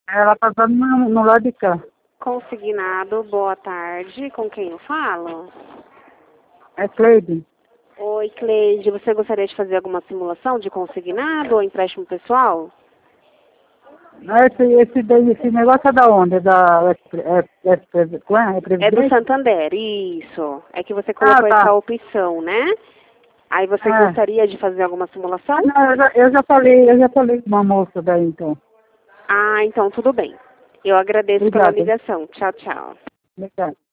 Ela tá dando no lado de cá. Consignado, boa tarde. Com quem eu falo? É Cleide. Oi, Cleide. Você gostaria de fazer alguma simulação de consignado ou empréstimo pessoal? Esse negócio é da onde? É É do Previdência? Santander, isso. É que você Ah, colocou tá. essa opção, né? Aí você É. gostaria de fazer alguma simulação? Não, eu já falei com uma moça daí, então. Ah, então tudo bem. Eu agradeço pela Obrigada. ligação. Tchau, tchau. Obrigada.